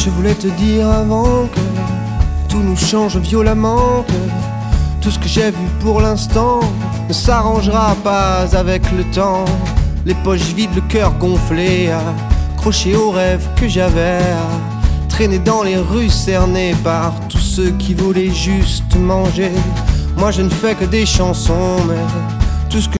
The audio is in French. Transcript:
Je voulais te dire avant que tout nous change violemment, que tout ce que j'ai vu pour l'instant ne s'arrangera pas avec le temps. Les poches vides, le cœur gonflé, accroché aux rêves que j'avais, traîné dans les rues cernées par tous ceux qui voulaient juste manger. Moi je ne fais que des chansons, mais tout ce que